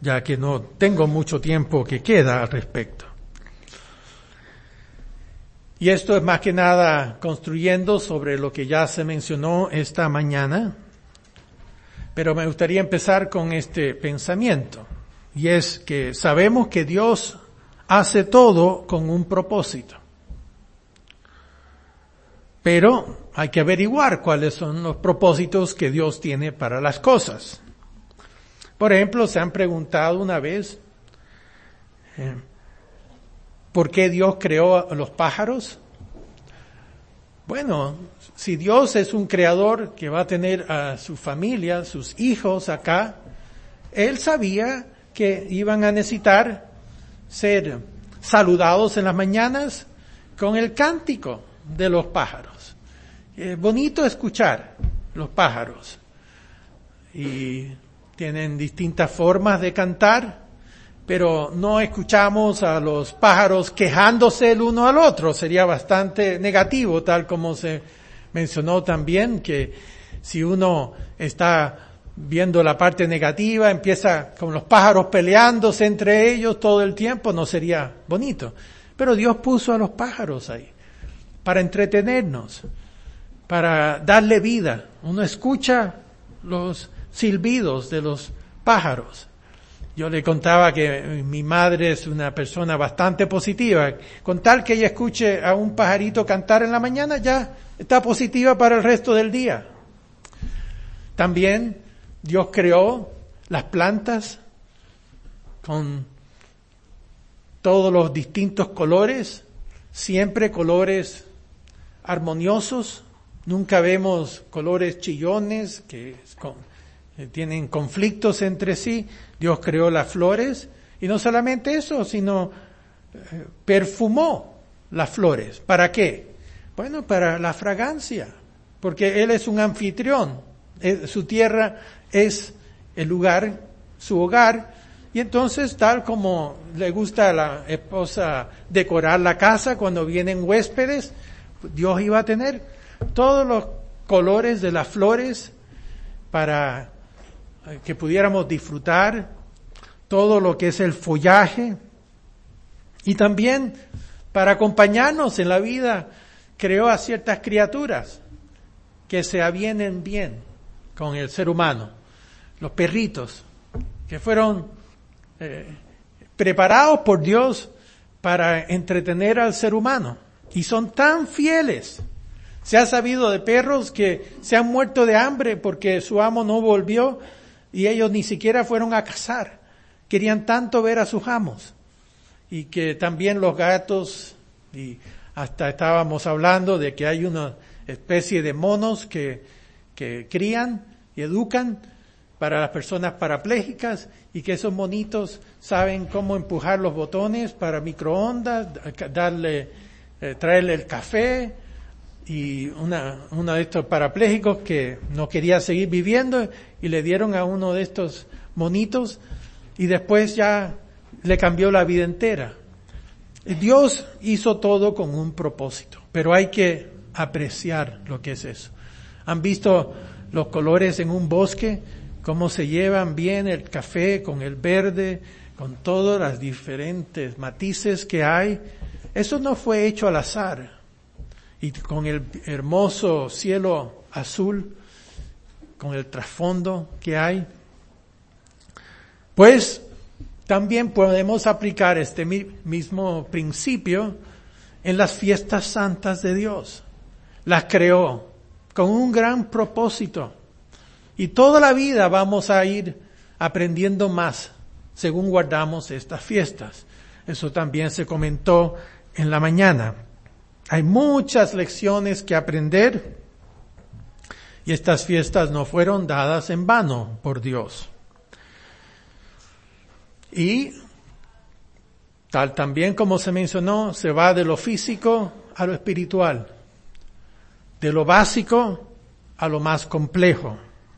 ya que no tengo mucho tiempo que queda al respecto. Y esto es más que nada construyendo sobre lo que ya se mencionó esta mañana, pero me gustaría empezar con este pensamiento, y es que sabemos que Dios hace todo con un propósito. Pero hay que averiguar cuáles son los propósitos que Dios tiene para las cosas. Por ejemplo, ¿se han preguntado una vez por qué Dios creó a los pájaros? Bueno, si Dios es un creador que va a tener a su familia, sus hijos acá, Él sabía que iban a necesitar ser saludados en las mañanas con el cántico de los pájaros. Es bonito escuchar los pájaros y tienen distintas formas de cantar, pero no escuchamos a los pájaros quejándose el uno al otro. Sería bastante negativo, tal como se mencionó también, que si uno está viendo la parte negativa, empieza con los pájaros peleándose entre ellos todo el tiempo, no sería bonito. Pero Dios puso a los pájaros ahí para entretenernos, para darle vida. Uno escucha los silbidos de los pájaros. Yo le contaba que mi madre es una persona bastante positiva. Con tal que ella escuche a un pajarito cantar en la mañana, ya está positiva para el resto del día. También Dios creó las plantas con todos los distintos colores, siempre colores armoniosos. Nunca vemos colores chillones que tienen conflictos entre sí. Dios creó las flores y no solamente eso, sino perfumó las flores. ¿Para qué? Bueno, para la fragancia, porque Él es un anfitrión. Su tierra es el lugar, su hogar, y entonces tal como le gusta a la esposa decorar la casa cuando vienen huéspedes, Dios iba a tener todos los colores de las flores para que pudiéramos disfrutar todo lo que es el follaje, y también para acompañarnos en la vida creó a ciertas criaturas que se avienen bien con el ser humano, los perritos que fueron preparados por Dios para entretener al ser humano y son tan fieles. Se ha sabido de perros que se han muerto de hambre porque su amo no volvió y ellos ni siquiera fueron a cazar. Querían tanto ver a sus amos. Y que también los gatos, y hasta estábamos hablando de que hay una especie de monos que crían y educan para las personas parapléjicas y que esos monitos saben cómo empujar los botones para microondas, traerle el café. Y uno de estos parapléjicos que no quería seguir viviendo y le dieron a uno de estos monitos y después ya le cambió la vida entera. Dios hizo todo con un propósito, pero hay que apreciar lo que es eso. ¿Han visto los colores en un bosque? Cómo se llevan bien el café con el verde, con todas las diferentes matices que hay. Eso no fue hecho al azar. Y con el hermoso cielo azul, con el trasfondo que hay, pues también podemos aplicar este mismo principio en las fiestas santas de Dios. Las creó con un gran propósito. Y toda la vida vamos a ir aprendiendo más según guardamos estas fiestas. Eso también se comentó en la mañana. Hay muchas lecciones que aprender y estas fiestas no fueron dadas en vano por Dios. Y tal también como se mencionó, se va de lo físico a lo espiritual, de lo básico a lo más complejo,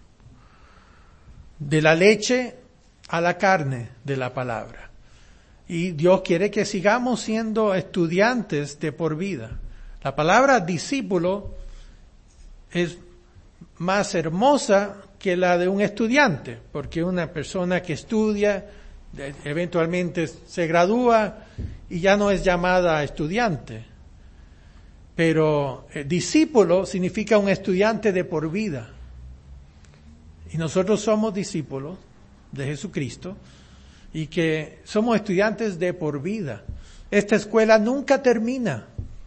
de la leche a la carne de la palabra. Y Dios quiere que sigamos siendo estudiantes de por vida. La palabra discípulo es más hermosa que la de un estudiante, porque una persona que estudia eventualmente se gradúa y ya no es llamada estudiante. Pero discípulo significa un estudiante de por vida. Y nosotros somos discípulos de Jesucristo y que somos estudiantes de por vida. Esta escuela nunca termina.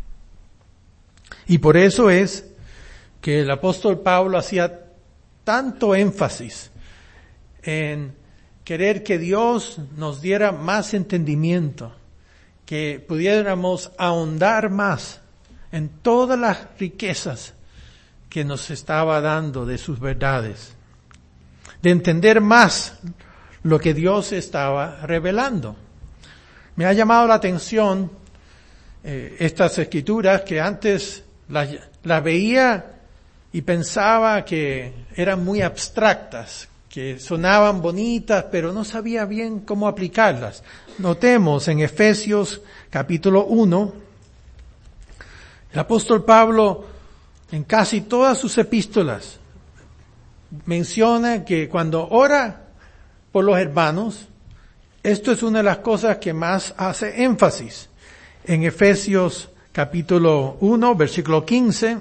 Y por eso es que el apóstol Pablo hacía tanto énfasis en querer que Dios nos diera más entendimiento, que pudiéramos ahondar más en todas las riquezas que nos estaba dando de sus verdades, de entender más lo que Dios estaba revelando. Me ha llamado la atención estas escrituras que antes las veía y pensaba que eran muy abstractas, que sonaban bonitas, pero no sabía bien cómo aplicarlas. Notemos en Efesios capítulo 1, el apóstol Pablo en casi todas sus epístolas menciona que cuando ora por los hermanos, esto es una de las cosas que más hace énfasis. En Efesios capítulo 1, versículo 15,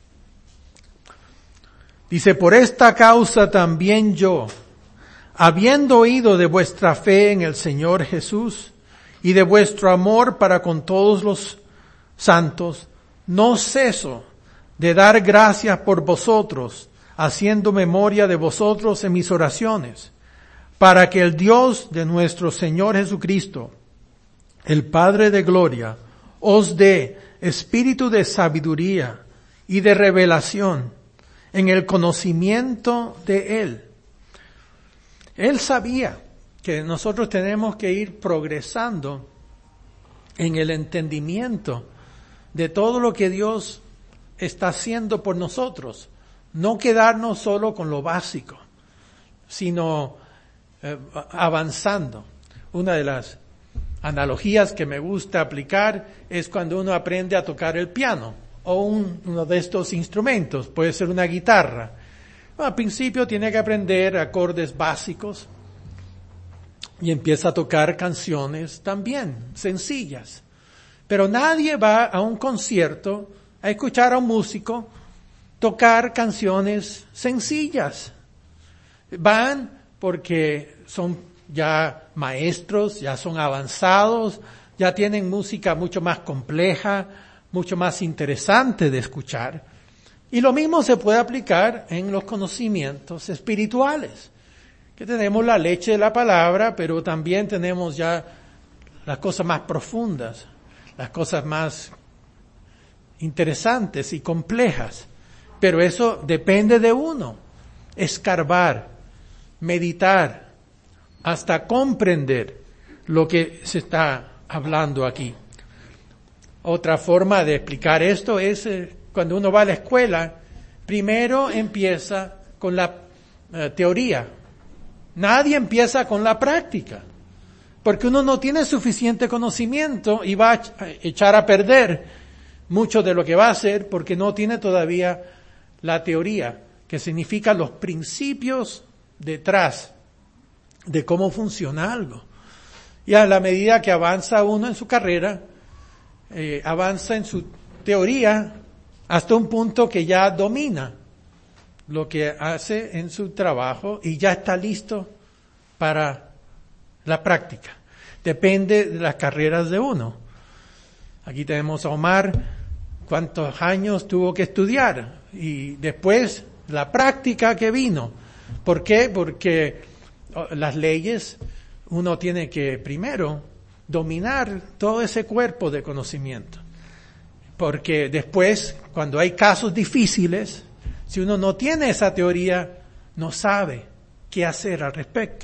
dice, por esta causa también yo, habiendo oído de vuestra fe en el Señor Jesús y de vuestro amor para con todos los santos, no ceso de dar gracias por vosotros, haciendo memoria de vosotros en mis oraciones, para que el Dios de nuestro Señor Jesucristo, el Padre de gloria, os dé espíritu de sabiduría y de revelación en el conocimiento de Él. Él sabía que nosotros tenemos que ir progresando en el entendimiento de todo lo que Dios está haciendo por nosotros. No quedarnos solo con lo básico, sino avanzando. Una de las analogías que me gusta aplicar es cuando uno aprende a tocar el piano o uno de estos instrumentos, puede ser una guitarra. Al principio tiene que aprender acordes básicos y empieza a tocar canciones también sencillas. Pero nadie va a un concierto a escuchar a un músico tocar canciones sencillas. Van porque son ya maestros, ya son avanzados, ya tienen música mucho más compleja, mucho más interesante de escuchar. Y lo mismo se puede aplicar en los conocimientos espirituales, que tenemos la leche de la palabra, pero también tenemos ya las cosas más profundas, las cosas más interesantes y complejas. Pero eso depende de uno, escarbar, meditar, hasta comprender lo que se está hablando aquí. Otra forma de explicar esto es cuando uno va a la escuela, primero empieza con la teoría. Nadie empieza con la práctica, porque uno no tiene suficiente conocimiento y va a echar a perder mucho de lo que va a hacer porque no tiene todavía la teoría, que significa los principios detrás de cómo funciona algo. Y a la medida que avanza uno en su carrera, avanza en su teoría hasta un punto que ya domina lo que hace en su trabajo y ya está listo para la práctica. Depende de las carreras de uno. Aquí tenemos a Omar, cuántos años tuvo que estudiar y después la práctica que vino. ¿Por qué? Porque las leyes, uno tiene que primero dominar todo ese cuerpo de conocimiento. Porque después, cuando hay casos difíciles, si uno no tiene esa teoría, no sabe qué hacer al respecto.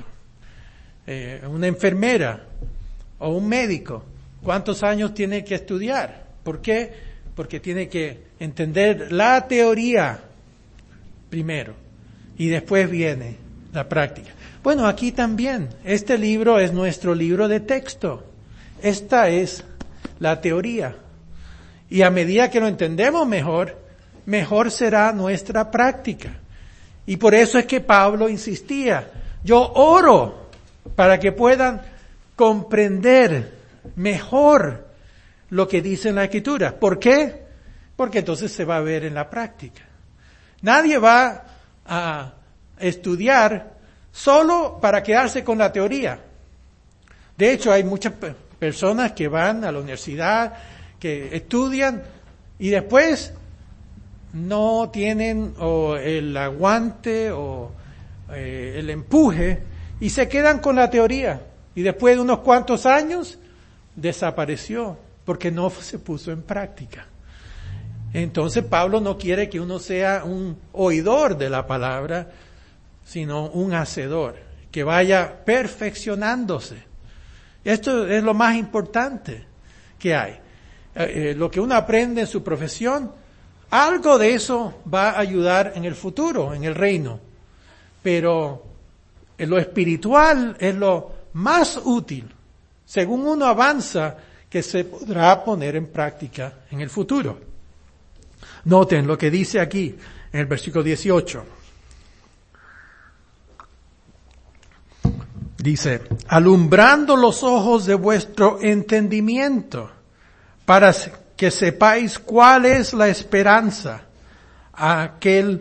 Una enfermera o un médico, ¿cuántos años tiene que estudiar? ¿Por qué? Porque tiene que entender la teoría primero y después viene la práctica. Bueno, aquí también, este libro es nuestro libro de texto. Esta es la teoría. Y a medida que lo entendemos mejor, mejor será nuestra práctica. Y por eso es que Pablo insistía, yo oro para que puedan comprender mejor lo que dice en la Escritura. ¿Por qué? Porque entonces se va a ver en la práctica. Nadie va a estudiar solo para quedarse con la teoría. De hecho, hay muchas personas que van a la universidad, que estudian y después no tienen el aguante o el empuje y se quedan con la teoría. Y después de unos cuantos años desapareció porque no se puso en práctica. Entonces Pablo no quiere que uno sea un oidor de la palabra, sino un hacedor, que vaya perfeccionándose. Esto es lo más importante que hay. Lo que uno aprende en su profesión, algo de eso va a ayudar en el futuro, en el reino. Pero lo espiritual es lo más útil, según uno avanza, que se podrá poner en práctica en el futuro. Noten lo que dice aquí en el versículo 18. Dice, alumbrando los ojos de vuestro entendimiento, para que sepáis cuál es la esperanza a que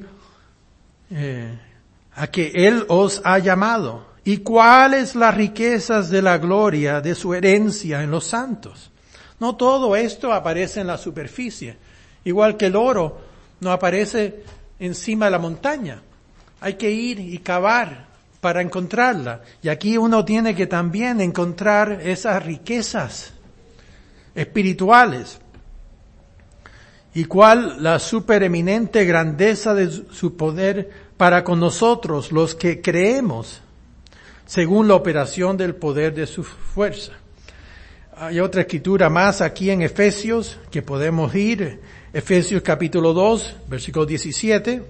Él os ha llamado, y cuáles las riquezas de la gloria de su herencia en los santos. No todo esto aparece en la superficie. Igual que el oro no aparece encima de la montaña. Hay que ir y cavar para encontrarla. Y aquí uno tiene que también encontrar esas riquezas espirituales. Y cuál la supereminente grandeza de su poder para con nosotros, los que creemos, según la operación del poder de su fuerza. Hay otra escritura más aquí en Efesios que podemos ir. Efesios capítulo 2, versículo 17.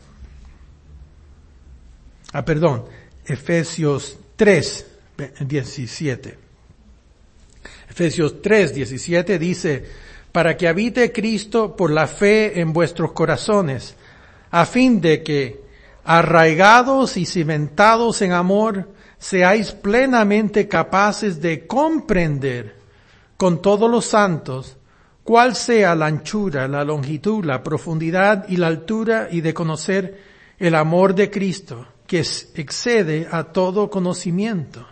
Efesios 3, 17. Efesios 3, 17 dice, para que habite Cristo por la fe en vuestros corazones, a fin de que, arraigados y cimentados en amor, seáis plenamente capaces de comprender con todos los santos cuál sea la anchura, la longitud, la profundidad y la altura, y de conocer el amor de Cristo, que excede a todo conocimiento.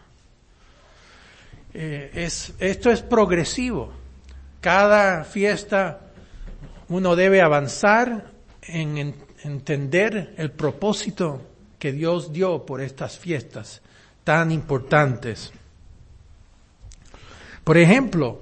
Esto es progresivo. Cada fiesta uno debe avanzar en entender el propósito que Dios dio por estas fiestas tan importantes. Por ejemplo,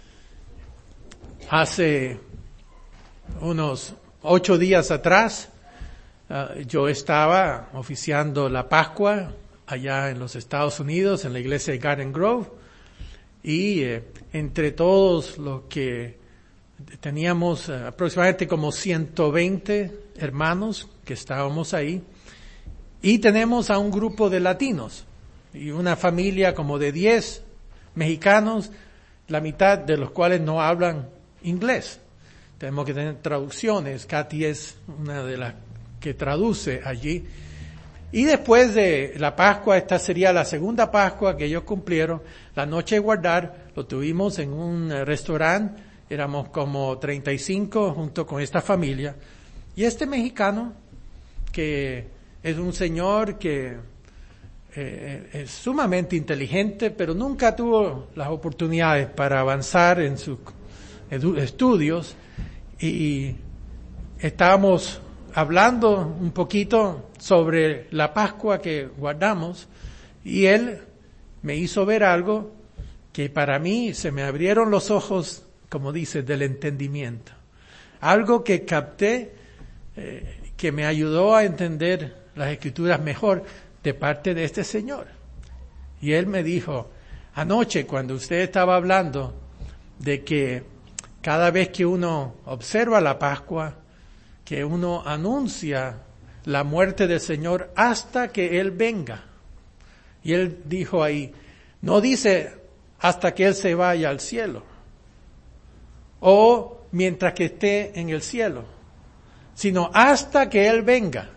hace unos 8 días atrás, yo estaba oficiando la Pascua allá en los Estados Unidos, en la iglesia de Garden Grove, y entre todos los que teníamos aproximadamente como 120 hermanos que estábamos ahí, y tenemos a un grupo de latinos y una familia como de 10 mexicanos, la mitad de los cuales no hablan inglés. Tenemos que tener traducciones. Katy es una de las que traduce allí. Y después de la Pascua, esta sería la segunda Pascua que ellos cumplieron, la noche de guardar, lo tuvimos en un restaurante, éramos como 35 junto con esta familia. Y este mexicano, que es un señor que es sumamente inteligente, pero nunca tuvo las oportunidades para avanzar en sus estudios, y estábamos hablando un poquito sobre la Pascua que guardamos, y él me hizo ver algo que para mí se me abrieron los ojos, como dice, del entendimiento. Algo que capté, que me ayudó a entender las Escrituras mejor de parte de este señor. Y él me dijo, anoche cuando usted estaba hablando de que cada vez que uno observa la Pascua, que uno anuncia la muerte del Señor hasta que Él venga. Y él dijo ahí, no dice hasta que Él se vaya al cielo, o mientras que esté en el cielo, sino hasta que Él venga.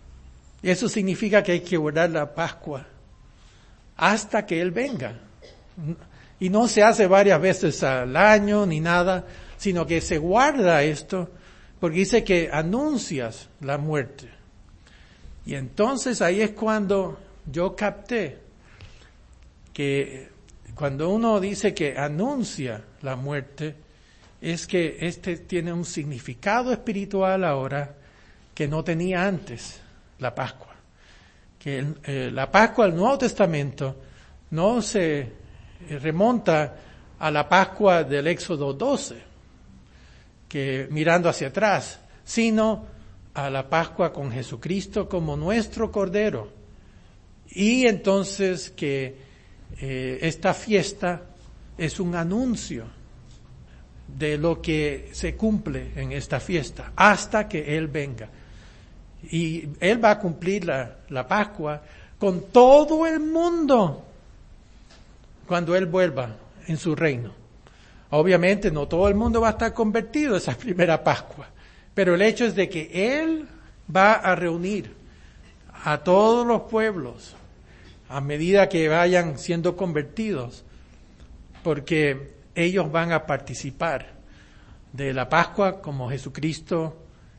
Y eso significa que hay que guardar la Pascua hasta que Él venga. Y no se hace varias veces al año ni nada, sino que se guarda esto porque dice que anuncias la muerte. Y entonces ahí es cuando yo capté que cuando uno dice que anuncia la muerte, es que este tiene un significado espiritual ahora que no tenía antes la Pascua. Que la Pascua del Nuevo Testamento no se remonta a la Pascua del Éxodo 12, que mirando hacia atrás, sino a la Pascua con Jesucristo como nuestro Cordero. Y entonces que esta fiesta es un anuncio de lo que se cumple en esta fiesta hasta que Él venga. Y Él va a cumplir la Pascua con todo el mundo cuando Él vuelva en su reino. Obviamente no todo el mundo va a estar convertido esa primera Pascua, pero el hecho es de que Él va a reunir a todos los pueblos a medida que vayan siendo convertidos, porque ellos van a participar de la Pascua como Jesucristo,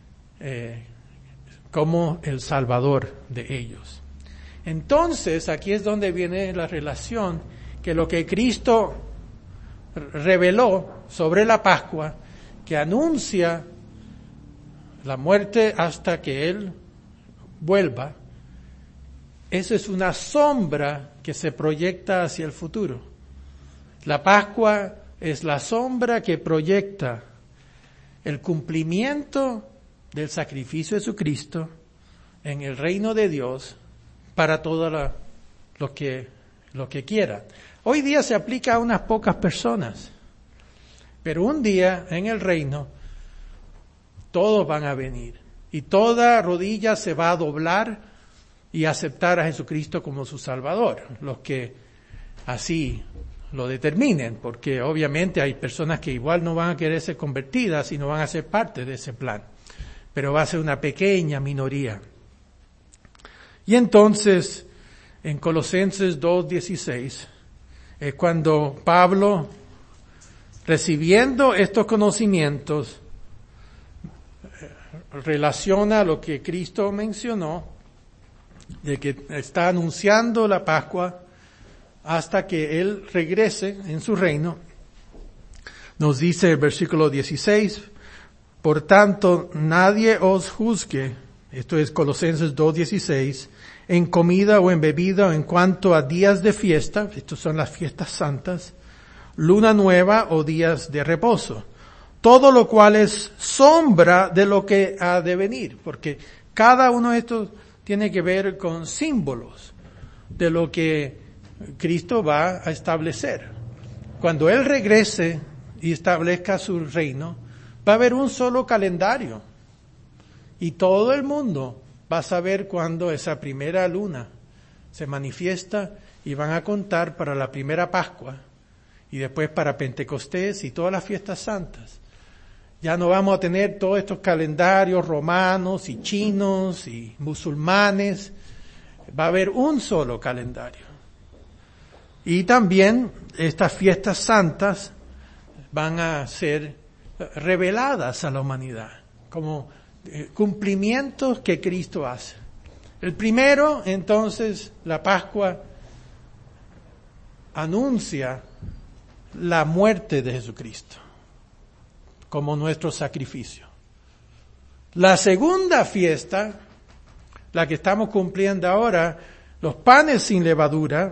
como el Salvador de ellos. Entonces, aquí es donde viene la relación, que lo que Cristo reveló sobre la Pascua, que anuncia la muerte hasta que Él vuelva, eso es una sombra que se proyecta hacia el futuro. La Pascua es la sombra que proyecta el cumplimiento del sacrificio de Jesucristo en el reino de Dios para todo lo que quiera. Hoy día se aplica a unas pocas personas, pero un día en el reino todos van a venir y toda rodilla se va a doblar y aceptar a Jesucristo como su Salvador, los que así lo determinen, porque obviamente hay personas que igual no van a querer ser convertidas y no van a ser parte de ese plan, pero va a ser una pequeña minoría. Y entonces, en Colosenses 2:16, es cuando Pablo, recibiendo estos conocimientos, relaciona lo que Cristo mencionó, de que está anunciando la Pascua hasta que Él regrese en su reino. Nos dice el versículo 16, por tanto, nadie os juzgue, esto es Colosenses 2:16, en comida o en bebida o en cuanto a días de fiesta, estas son las fiestas santas, luna nueva o días de reposo, todo lo cual es sombra de lo que ha de venir, porque cada uno de estos tiene que ver con símbolos de lo que Cristo va a establecer. Cuando Él regrese y establezca su reino, va a haber un solo calendario y todo el mundo va a saber cuándo esa primera luna se manifiesta y van a contar para la primera Pascua y después para Pentecostés y todas las fiestas santas. Ya no vamos a tener todos estos calendarios romanos y chinos y musulmanes. Va a haber un solo calendario. Y también estas fiestas santas van a ser reveladas a la humanidad como cumplimientos que Cristo hace. El primero, entonces, la Pascua anuncia la muerte de Jesucristo como nuestro sacrificio. La segunda fiesta, la que estamos cumpliendo ahora, los panes sin levadura,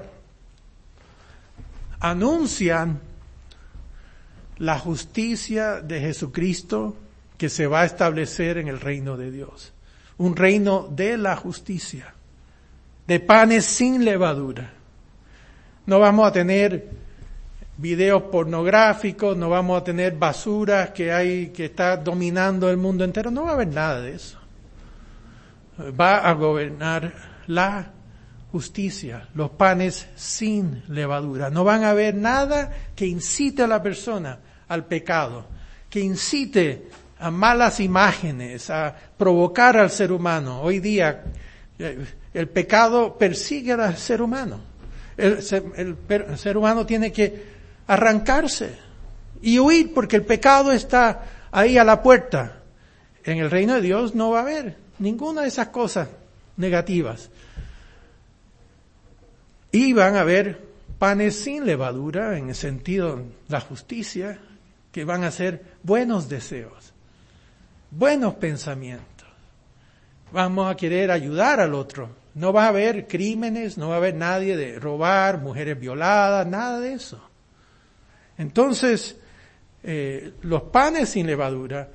anuncian la justicia de Jesucristo que se va a establecer en el reino de Dios. Un reino de la justicia, de panes sin levadura. No vamos a tener videos pornográficos, no vamos a tener basura que está dominando el mundo entero, no va a haber nada de eso. Va a gobernar la justicia, los panes sin levadura. No van a haber nada que incite a la persona al pecado, que incite a malas imágenes, a provocar al ser humano. Hoy día el pecado persigue al ser humano. El ser humano tiene que arrancarse y huir porque el pecado está ahí a la puerta. En el reino de Dios no va a haber ninguna de esas cosas negativas. Y van a haber panes sin levadura, en el sentido de la justicia, que van a ser buenos deseos, buenos pensamientos. Vamos a querer ayudar al otro. No va a haber crímenes, no va a haber nadie de robar, mujeres violadas, nada de eso. Entonces, los panes sin levadura,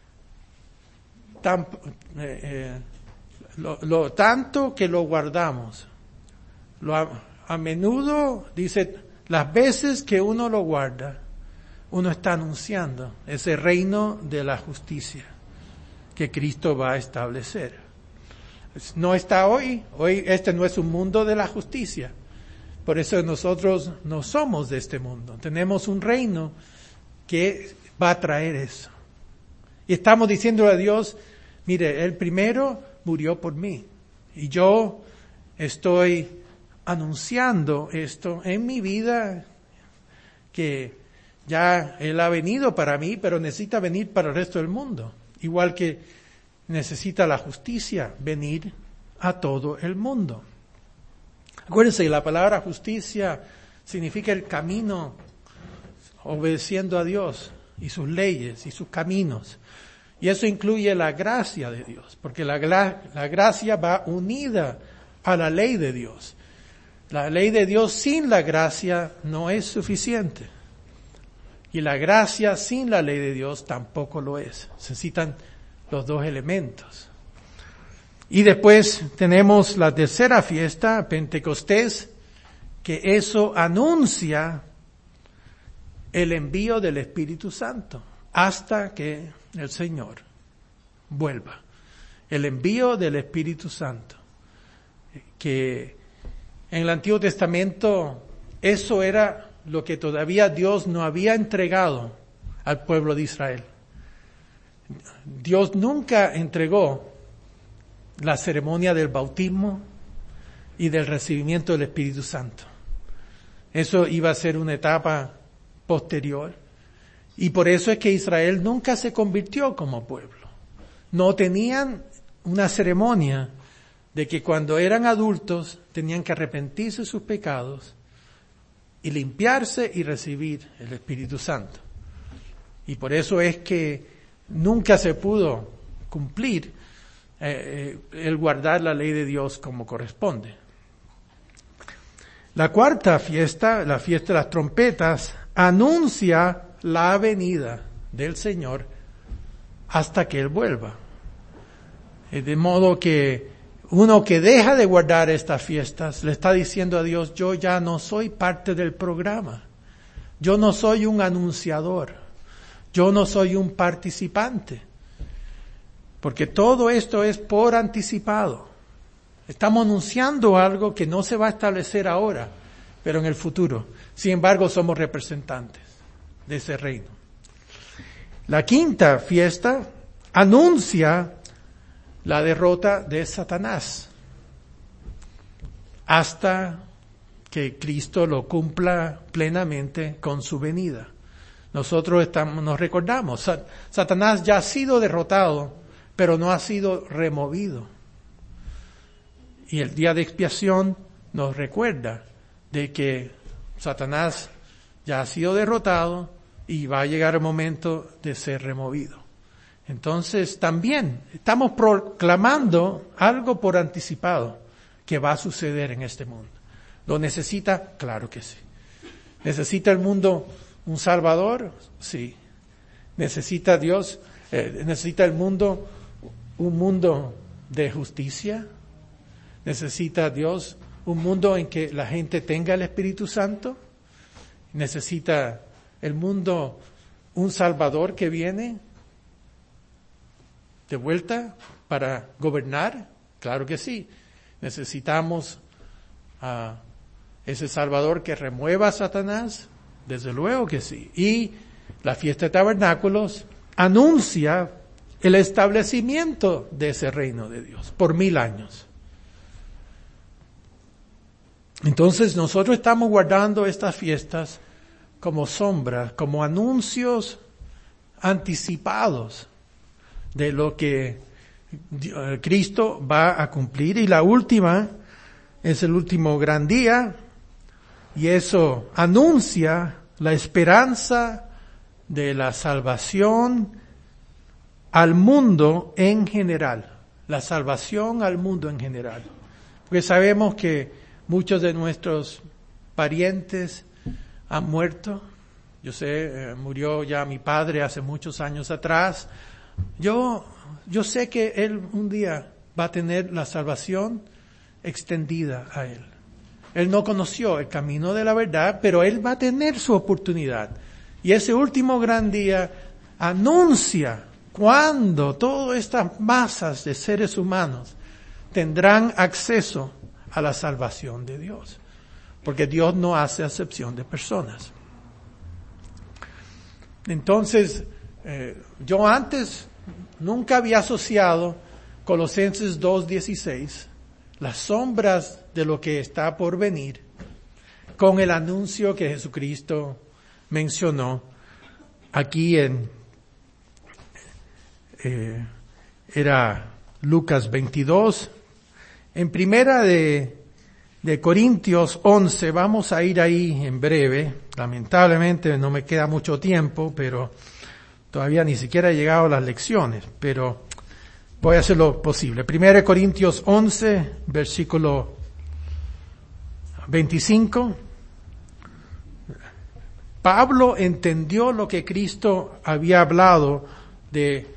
tanto que lo guardamos, a menudo, dice, las veces que uno lo guarda, uno está anunciando ese reino de la justicia que Cristo va a establecer. No está hoy este no es un mundo de la justicia. Por eso nosotros no somos de este mundo. Tenemos un reino que va a traer eso. Y estamos diciendo a Dios, mire, Él primero murió por mí. Y yo estoy anunciando esto en mi vida, que ya Él ha venido para mí, pero necesita venir para el resto del mundo. Igual que necesita la justicia venir a todo el mundo. Acuérdense, la palabra justicia significa el camino obedeciendo a Dios y sus leyes y sus caminos. Y eso incluye la gracia de Dios, porque la gracia va unida a la ley de Dios. La ley de Dios sin la gracia no es suficiente. Y la gracia sin la ley de Dios tampoco lo es. Necesitan los dos elementos. Y después tenemos la tercera fiesta, Pentecostés, que eso anuncia el envío del Espíritu Santo hasta que el Señor vuelva. El envío del Espíritu Santo, que en el Antiguo Testamento eso era lo que todavía Dios no había entregado al pueblo de Israel. Dios nunca entregó la ceremonia del bautismo y del recibimiento del Espíritu Santo. Eso iba a ser una etapa posterior. Y por eso es que Israel nunca se convirtió como pueblo. No tenían una ceremonia de que cuando eran adultos tenían que arrepentirse de sus pecados y limpiarse y recibir el Espíritu Santo. Y por eso es que nunca se pudo cumplir el guardar la ley de Dios como corresponde. La cuarta fiesta, la fiesta de las trompetas, anuncia la venida del Señor hasta que Él vuelva. De modo que uno que deja de guardar estas fiestas le está diciendo a Dios, yo ya no soy parte del programa. Yo no soy un anunciador. Yo no soy un participante. Porque todo esto es por anticipado. Estamos anunciando algo que no se va a establecer ahora, pero en el futuro. Sin embargo, somos representantes de ese reino. La quinta fiesta anuncia la derrota de Satanás hasta que Cristo lo cumpla plenamente con su venida. Nosotros nos recordamos, Satanás ya ha sido derrotado, pero no ha sido removido. Y el día de expiación nos recuerda de que Satanás ya ha sido derrotado y va a llegar el momento de ser removido. Entonces también estamos proclamando algo por anticipado que va a suceder en este mundo. ¿Lo necesita? Claro que sí. ¿Necesita el mundo un Salvador? Sí. ¿Necesita Dios? ¿Necesita el mundo un mundo de justicia? ¿Necesita Dios un mundo en que la gente tenga el Espíritu Santo? ¿Necesita el mundo un Salvador que viene de vuelta para gobernar? Claro que sí. ¿Necesitamos a ese Salvador que remueva a Satanás? Desde luego que sí. Y la fiesta de tabernáculos anuncia el establecimiento de ese reino de Dios por 1000 años. Entonces nosotros estamos guardando estas fiestas como sombras, como anuncios anticipados de lo que Cristo va a cumplir. Y la última es el último gran día, y eso anuncia la esperanza de la salvación al mundo en general. La salvación al mundo en general. Porque sabemos que muchos de nuestros parientes han muerto. Yo sé, murió ya mi padre hace muchos años atrás. Yo sé que él un día va a tener la salvación extendida a él. Él no conoció el camino de la verdad, pero él va a tener su oportunidad. Y ese último gran día anuncia cuando todas estas masas de seres humanos tendrán acceso a la salvación de Dios. Porque Dios no hace acepción de personas. Entonces, yo antes nunca había asociado Colosenses 2:16, las sombras de lo que está por venir, con el anuncio que Jesucristo mencionó aquí era Lucas 22. En primera de Corintios 11, vamos a ir ahí en breve. Lamentablemente no me queda mucho tiempo, pero todavía ni siquiera he llegado a las lecciones, pero voy a hacer lo posible. Primera de Corintios 11, versículo 25. Pablo entendió lo que Cristo había hablado de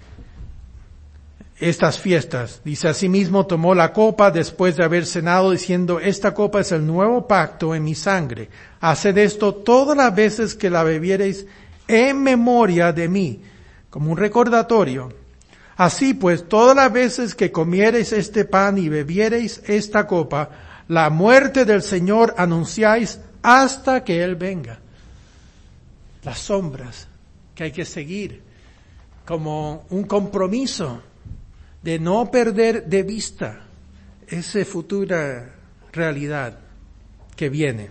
estas fiestas. Dice, asimismo tomó la copa después de haber cenado, diciendo, esta copa es el nuevo pacto en mi sangre. Haced esto todas las veces que la bebiereis en memoria de mí, como un recordatorio. Así pues, todas las veces que comiereis este pan y bebiereis esta copa, la muerte del Señor anunciáis hasta que Él venga. Las sombras que hay que seguir como un compromiso de no perder de vista esa futura realidad que viene.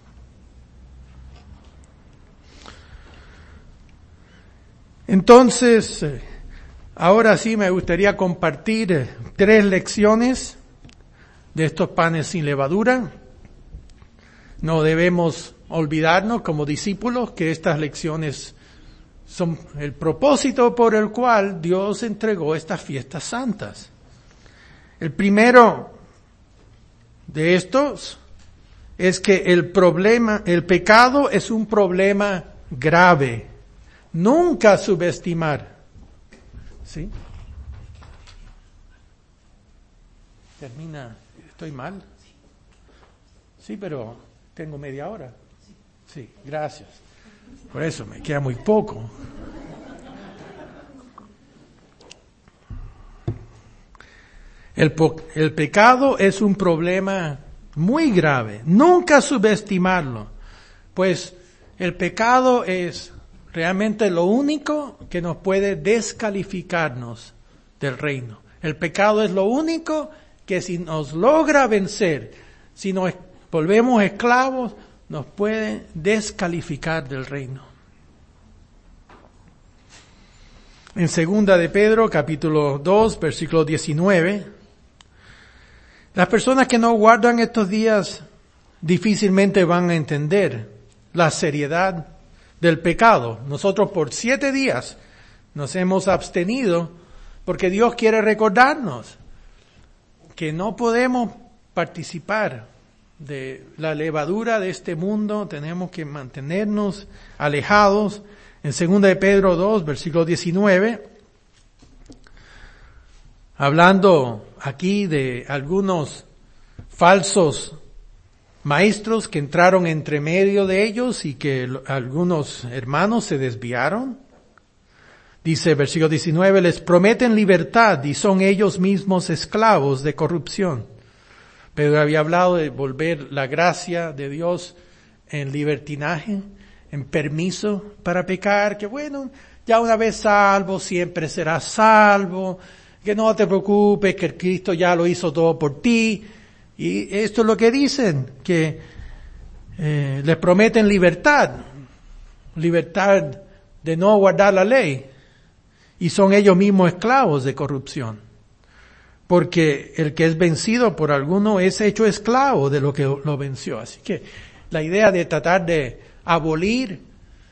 Entonces, ahora sí me gustaría compartir 3 lecciones de estos panes sin levadura. No debemos olvidarnos como discípulos que estas lecciones son el propósito por el cual Dios entregó estas fiestas santas. El primero de estos es que el pecado es un problema grave. Nunca subestimar. ¿Sí? Termina. ¿Estoy mal? Sí, pero tengo media hora. Sí, gracias. Por eso me queda muy poco. El pecado es un problema muy grave. Nunca subestimarlo. Pues el pecado es realmente lo único que nos puede descalificarnos del reino. El pecado es lo único que si nos logra vencer, si nos volvemos esclavos, nos puede descalificar del reino. En 2 de Pedro, capítulo 2, versículo 19, las personas que no guardan estos días difícilmente van a entender la seriedad del pecado. Nosotros por 7 días nos hemos abstenido porque Dios quiere recordarnos que no podemos participar de la levadura de este mundo, tenemos que mantenernos alejados. En 2 de Pedro 2, versículo 19, hablando aquí de algunos falsos maestros que entraron entre medio de ellos y que algunos hermanos se desviaron. Dice, versículo 19, les prometen libertad y son ellos mismos esclavos de corrupción. Pedro había hablado de volver la gracia de Dios en libertinaje, en permiso para pecar, que bueno, ya una vez salvo, siempre serás salvo, que no te preocupes, que el Cristo ya lo hizo todo por ti. Y esto es lo que dicen, que les prometen libertad de no guardar la ley, y son ellos mismos esclavos de corrupción. Porque el que es vencido por alguno es hecho esclavo de lo que lo venció. Así que la idea de tratar de abolir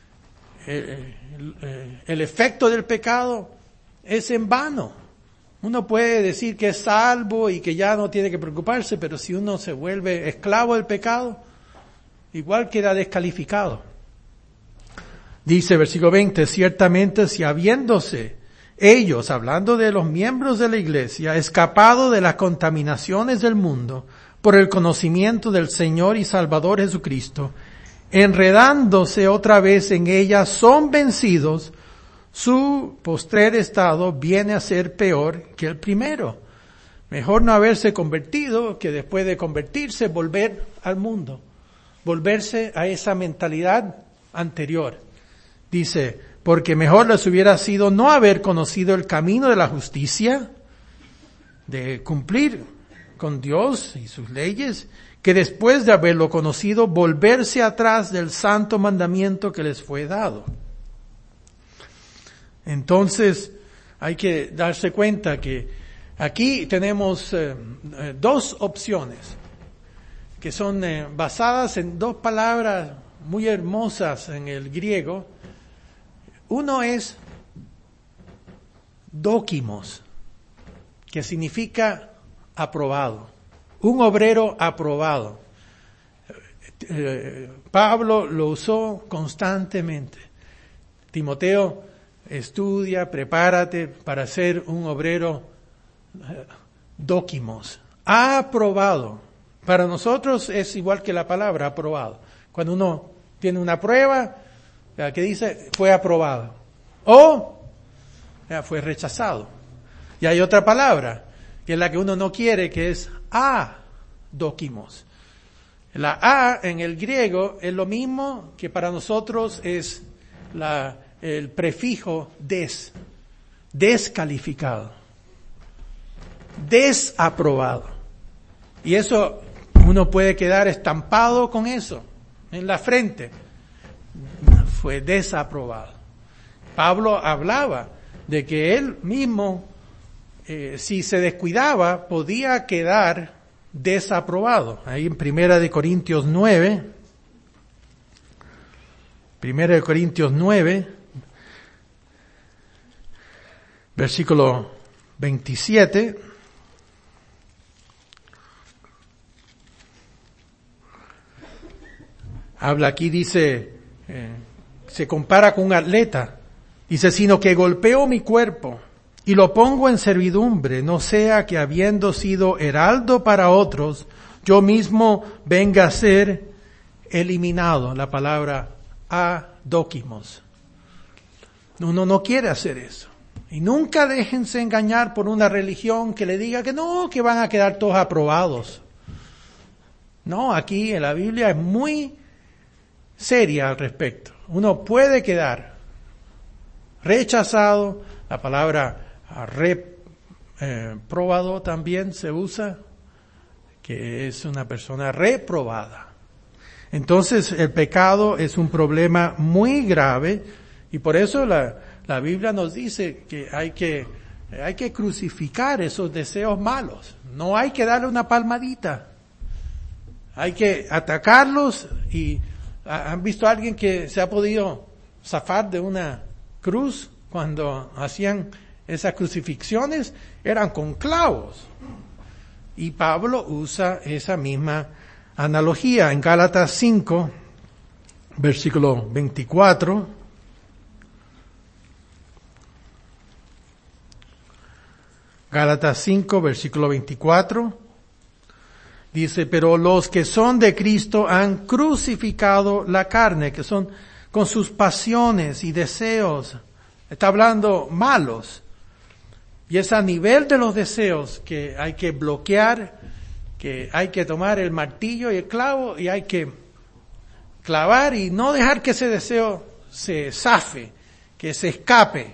el efecto del pecado es en vano. Uno puede decir que es salvo y que ya no tiene que preocuparse, pero si uno se vuelve esclavo del pecado, igual queda descalificado. Dice versículo 20, ciertamente si habiéndose ellos, hablando de los miembros de la iglesia, escapado de las contaminaciones del mundo por el conocimiento del Señor y Salvador Jesucristo, enredándose otra vez en ella, son vencidos, su postrer estado viene a ser peor que el primero. Mejor no haberse convertido que después de convertirse volver al mundo, volverse a esa mentalidad anterior. Dice, porque mejor les hubiera sido no haber conocido el camino de la justicia, de cumplir con Dios y sus leyes, que después de haberlo conocido, volverse atrás del santo mandamiento que les fue dado. Entonces, hay que darse cuenta que aquí tenemos dos opciones que son basadas en dos palabras muy hermosas en el griego. Uno es dókimos, que significa aprobado, un obrero aprobado. Pablo lo usó constantemente. Timoteo, estudia, prepárate para ser un obrero dókimos, aprobado. Para nosotros es igual que la palabra aprobado. Cuando uno tiene una prueba que dice fue aprobado o fue rechazado. Y hay otra palabra que es la que uno no quiere, que es adókimos. La A en el griego es lo mismo que para nosotros es el prefijo descalificado, desaprobado. Y eso uno puede quedar estampado con eso en la frente. Fue desaprobado. Pablo hablaba de que él mismo, si se descuidaba, podía quedar desaprobado. Ahí en Primera de Corintios 9, versículo 27, habla aquí, dice, se compara con un atleta, dice, sino que golpeo mi cuerpo y lo pongo en servidumbre, no sea que habiendo sido heraldo para otros, yo mismo venga a ser eliminado. La palabra adókimos. Uno no quiere hacer eso. Y nunca déjense engañar por una religión que le diga que no, que van a quedar todos aprobados. No, aquí en la Biblia es muy seria al respecto. Uno puede quedar rechazado. La palabra reprobado también se usa, que es una persona reprobada. Entonces el pecado es un problema muy grave y por eso la Biblia nos dice que hay que crucificar esos deseos malos. No hay que darle una palmadita. Hay que atacarlos. Y ¿han visto a alguien que se ha podido zafar de una cruz cuando hacían esas crucifixiones? Eran con clavos. Y Pablo usa esa misma analogía en Gálatas 5, versículo 24. Gálatas 5, versículo 24. Dice, pero los que son de Cristo han crucificado la carne, que son con sus pasiones y deseos. Está hablando malos. Y es a nivel de los deseos que hay que bloquear, que hay que tomar el martillo y el clavo y hay que clavar y no dejar que ese deseo se zafe, que se escape.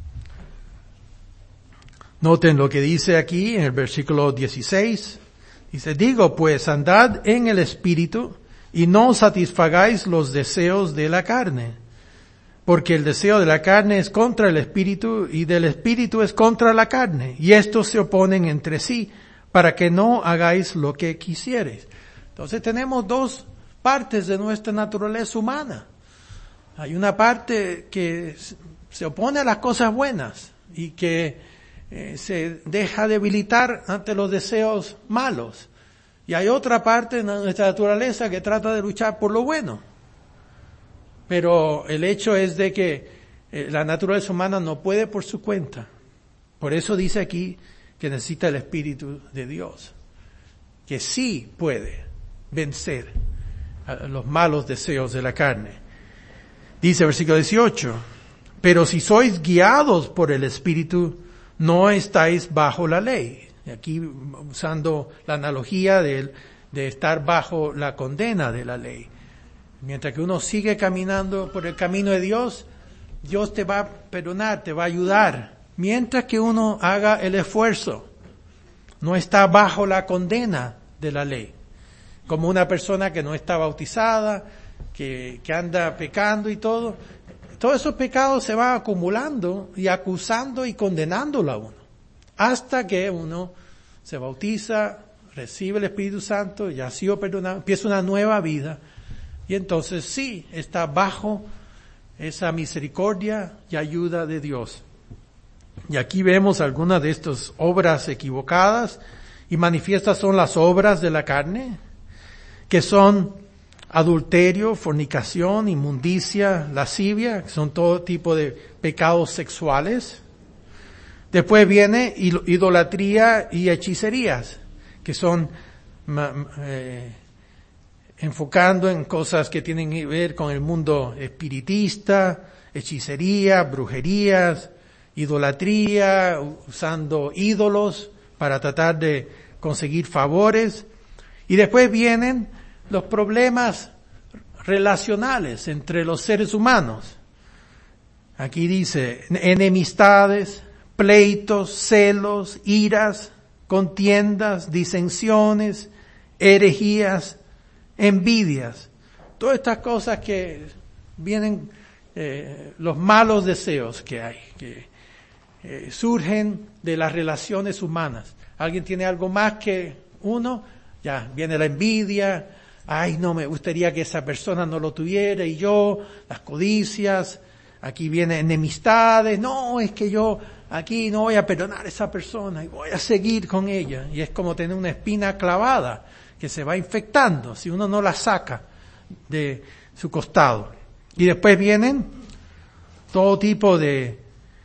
Noten lo que dice aquí en el versículo 16. Dice, digo pues, andad en el Espíritu y no satisfagáis los deseos de la carne. Porque el deseo de la carne es contra el Espíritu y del Espíritu es contra la carne. Y estos se oponen entre sí para que no hagáis lo que quisierais. Entonces tenemos dos partes de nuestra naturaleza humana. Hay una parte que se opone a las cosas buenas y que se deja debilitar ante los deseos malos. Y hay otra parte de nuestra naturaleza que trata de luchar por lo bueno. Pero el hecho es de que la naturaleza humana no puede por su cuenta. Por eso dice aquí que necesita el Espíritu de Dios, que sí puede vencer a los malos deseos de la carne. Dice versículo 18, pero si sois guiados por el Espíritu, no estáis bajo la ley. Y aquí usando la analogía de estar bajo la condena de la ley. Mientras que uno sigue caminando por el camino de Dios, Dios te va a perdonar, te va a ayudar. Mientras que uno haga el esfuerzo, no está bajo la condena de la ley. Como una persona que no está bautizada, que anda pecando y todo. Todos esos pecados se van acumulando y acusando y condenándolo a uno. Hasta que uno se bautiza, recibe el Espíritu Santo, ya ha sido perdonado, empieza una nueva vida. Y entonces sí, está bajo esa misericordia y ayuda de Dios. Y aquí vemos algunas de estas obras equivocadas y manifiestas son las obras de la carne, que son adulterio, fornicación, inmundicia, lascivia, que son todo tipo de pecados sexuales. Después viene idolatría y hechicerías, que son enfocando en cosas que tienen que ver con el mundo espiritista, hechicería, brujerías, idolatría, usando ídolos para tratar de conseguir favores. Y después vienen los problemas relacionales entre los seres humanos. Aquí dice enemistades, pleitos, celos, iras, contiendas, disensiones, herejías, envidias. Todas estas cosas que vienen, los malos deseos que hay, que surgen de las relaciones humanas. Alguien tiene algo más que uno, ya viene la envidia, ay, no, me gustaría que esa persona no lo tuviera y yo, las codicias, aquí vienen enemistades, no, es que yo aquí no voy a perdonar a esa persona y voy a seguir con ella. Y es como tener una espina clavada que se va infectando si uno no la saca de su costado. Y después vienen todo tipo de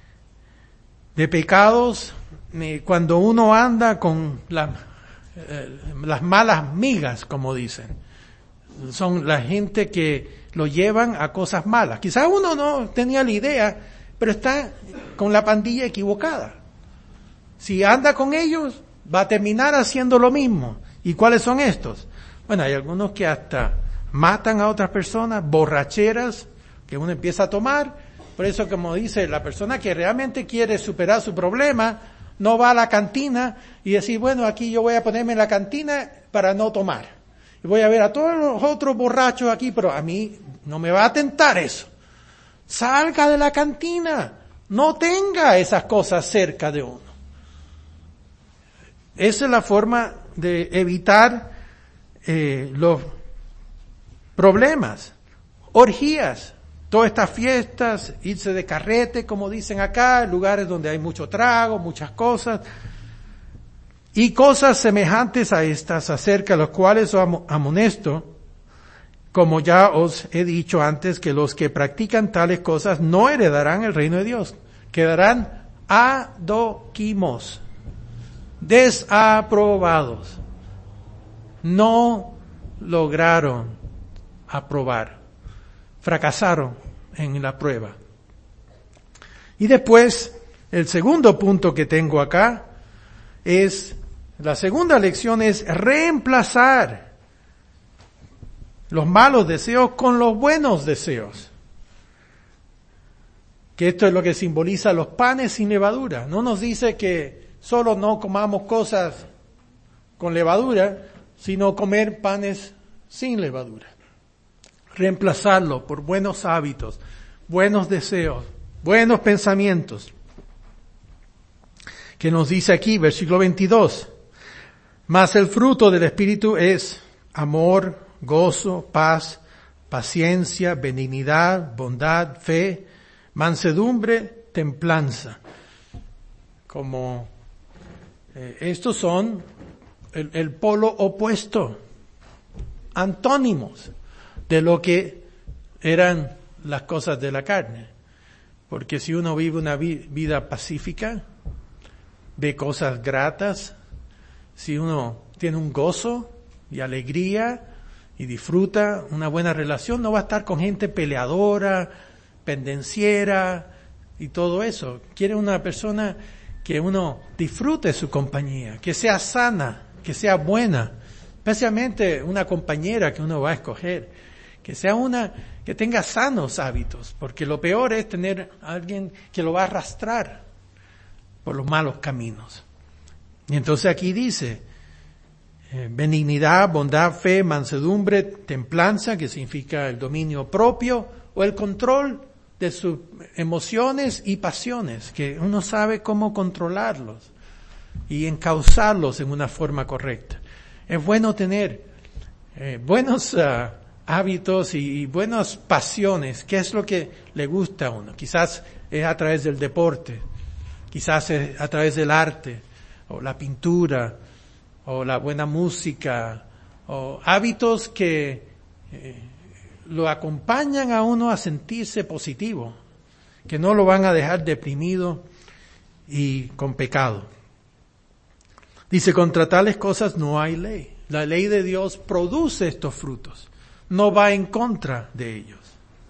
pecados cuando uno anda con las malas migas, como dicen. Son la gente que lo llevan a cosas malas. Quizás uno no tenía la idea, pero está con la pandilla equivocada. Si anda con ellos, va a terminar haciendo lo mismo. ¿Y cuáles son estos? Bueno, hay algunos que hasta matan a otras personas, borracheras, que uno empieza a tomar. Por eso, como dice, la persona que realmente quiere superar su problema, no va a la cantina y decir, bueno, aquí yo voy a ponerme en la cantina para no tomar. Y voy a ver a todos los otros borrachos aquí, pero a mí no me va a tentar eso. Salga de la cantina, no tenga esas cosas cerca de uno. Esa es la forma de evitar los problemas, orgías, todas estas fiestas, irse de carrete, como dicen acá, lugares donde hay mucho trago, muchas cosas, y cosas semejantes a estas, acerca de las cuales os amonesto, como ya os he dicho antes, que los que practican tales cosas no heredarán el reino de Dios, quedarán adoquimos, desaprobados, no lograron aprobar, fracasaron en la prueba. Y después, el segundo punto que tengo acá es, la segunda lección es reemplazar los malos deseos con los buenos deseos. Que esto es lo que simboliza los panes sin levadura. No nos dice que solo no comamos cosas con levadura, sino comer panes sin levadura. Reemplazarlo por buenos hábitos, buenos deseos, buenos pensamientos. Que nos dice aquí, versículo 22, mas el fruto del Espíritu es amor, gozo, paz, paciencia, benignidad, bondad, fe, mansedumbre, templanza. Como estos son el polo opuesto, antónimos de lo que eran las cosas de la carne. Porque si uno vive una vida pacífica, ve cosas gratas, si uno tiene un gozo y alegría y disfruta una buena relación, no va a estar con gente peleadora, pendenciera y todo eso. Quiere una persona que uno disfrute su compañía, que sea sana, que sea buena, especialmente una compañera que uno va a escoger, que sea una que tenga sanos hábitos, porque lo peor es tener a alguien que lo va a arrastrar por los malos caminos. Y entonces aquí dice, benignidad, bondad, fe, mansedumbre, templanza, que significa el dominio propio o el control de sus emociones y pasiones, que uno sabe cómo controlarlos y encauzarlos en una forma correcta. Es bueno tener buenos hábitos y buenas pasiones. ¿Qué es lo que le gusta a uno? Quizás es a través del deporte, quizás es a través del arte, o la pintura, o la buena música, o hábitos que lo acompañan a uno a sentirse positivo, que no lo van a dejar deprimido y con pecado. Dice, contra tales cosas no hay ley. La ley de Dios produce estos frutos, no va en contra de ellos.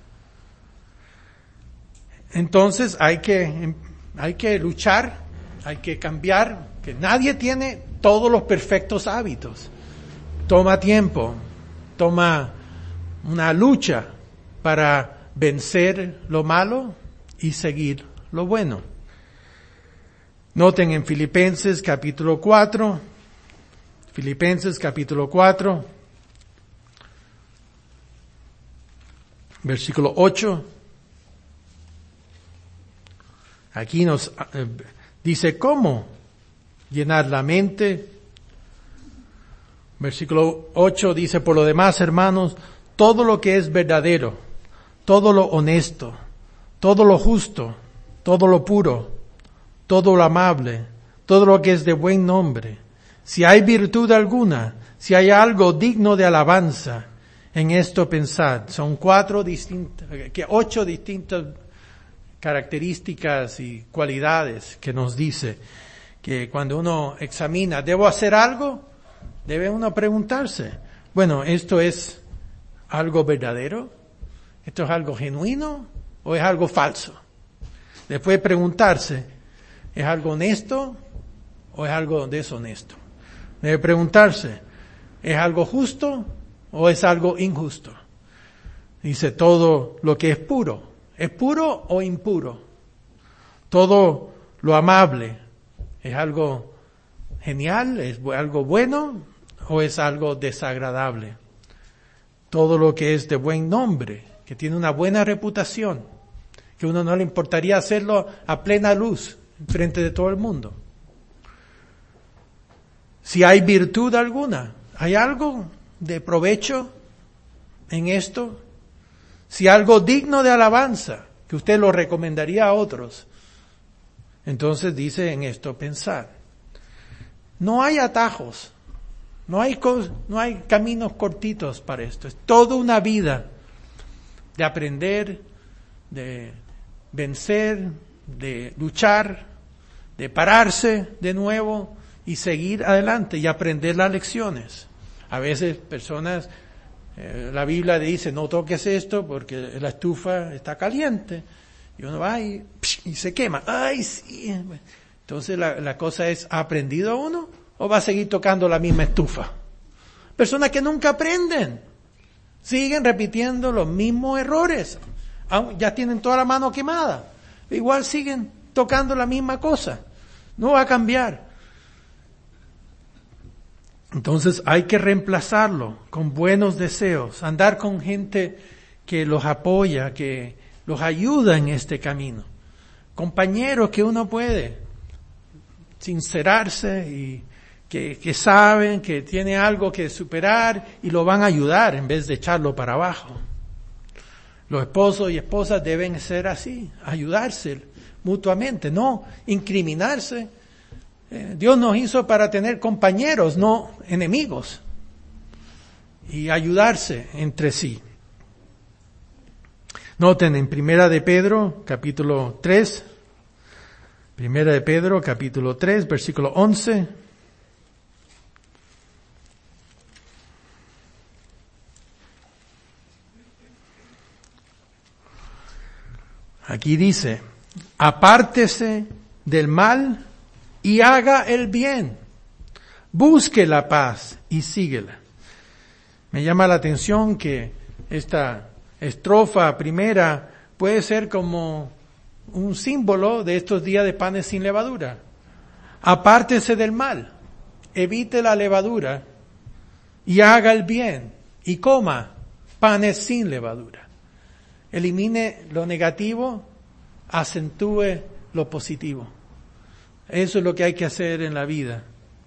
Entonces hay que luchar, hay que cambiar, que nadie tiene todos los perfectos hábitos. Toma tiempo, toma una lucha para vencer lo malo y seguir lo bueno. Noten en Filipenses capítulo 4, versículo 8. Aquí nos dice cómo llenar la mente. Versículo 8 dice, por lo demás, hermanos, todo lo que es verdadero, todo lo honesto, todo lo justo, todo lo puro, todo lo amable, todo lo que es de buen nombre, si hay virtud alguna, si hay algo digno de alabanza, en esto pensad. Son 8 distintas características y cualidades que nos dice que cuando uno examina, ¿debo hacer algo? Debe uno preguntarse, bueno, ¿esto es algo verdadero? ¿Esto es algo genuino o es algo falso? Después preguntarse, ¿es algo honesto o es algo deshonesto? Debe preguntarse, ¿es algo justo o es algo injusto? Dice, todo lo que es puro. ¿Es puro o impuro? Todo lo amable, ¿es algo genial? ¿Es algo bueno o es algo desagradable? Todo lo que es de buen nombre, que tiene una buena reputación, que a uno no le importaría hacerlo a plena luz, frente de todo el mundo. Si hay virtud alguna, ¿hay algo de provecho en esto? Si algo digno de alabanza, que usted lo recomendaría a otros, entonces dice en esto pensar. No hay atajos, no hay caminos cortitos para esto. Es toda una vida de aprender, de vencer, de luchar, de pararse de nuevo y seguir adelante y aprender las lecciones. A veces personas, la Biblia dice, no toques esto porque la estufa está caliente. Y uno va y se quema. ¡Ay, sí! Entonces la cosa es, ¿ha aprendido uno o va a seguir tocando la misma estufa? Personas que nunca aprenden. Siguen repitiendo los mismos errores. Ya tienen toda la mano quemada. Igual siguen tocando la misma cosa. No va a cambiar. Entonces hay que reemplazarlo con buenos deseos, andar con gente que los apoya, que los ayuda en este camino. Compañeros que uno puede sincerarse y que saben que tiene algo que superar y lo van a ayudar en vez de echarlo para abajo. Los esposos y esposas deben ser así, ayudarse mutuamente, no incriminarse. Dios nos hizo para tener compañeros, no enemigos, y ayudarse entre sí. Noten en Primera de Pedro, capítulo 3, Primera de Pedro, capítulo 3, versículo 11. Aquí dice, apártese del mal y haga el bien. Busque la paz y síguela. Me llama la atención que esta estrofa primera puede ser como un símbolo de estos días de panes sin levadura. Apártese del mal, evite la levadura y haga el bien y coma panes sin levadura. Elimine lo negativo, acentúe lo positivo. Eso es lo que hay que hacer en la vida.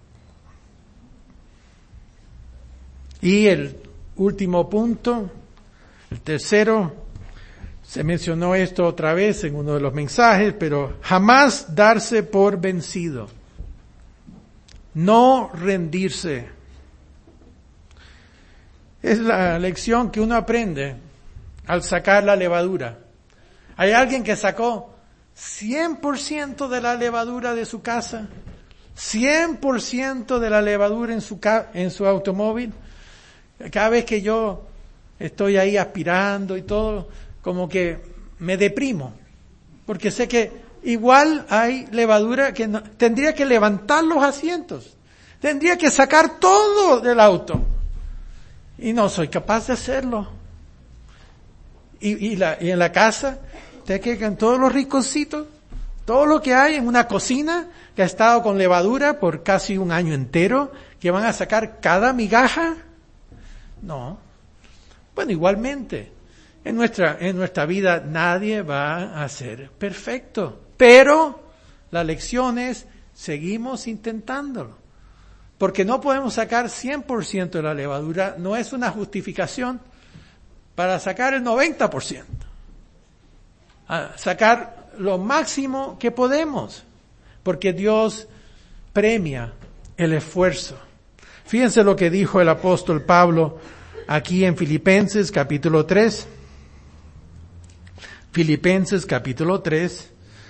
Y el último punto, el tercero, se mencionó esto otra vez en uno de los mensajes, pero jamás darse por vencido. No rendirse. Es la lección que uno aprende al sacar la levadura. Hay alguien que sacó 100% de la levadura de su casa, 100% de la levadura en su automóvil. Cada vez que yo estoy ahí aspirando y todo, como que me deprimo, porque sé que igual hay levadura que no, tendría que levantar los asientos, tendría que sacar todo del auto, y no soy capaz de hacerlo. Y en la casa, te quedan todos los rinconcitos, todo lo que hay en una cocina que ha estado con levadura por casi un año entero, que van a sacar cada migaja. No. Bueno, igualmente, en nuestra vida nadie va a ser perfecto, pero la lección es, seguimos intentándolo. Porque no podemos sacar 100% de la levadura, no es una justificación para sacar el 90%. Sacar lo máximo que podemos, porque Dios premia el esfuerzo. Fíjense lo que dijo el apóstol Pablo aquí en Filipenses capítulo 3. Filipenses capítulo 3.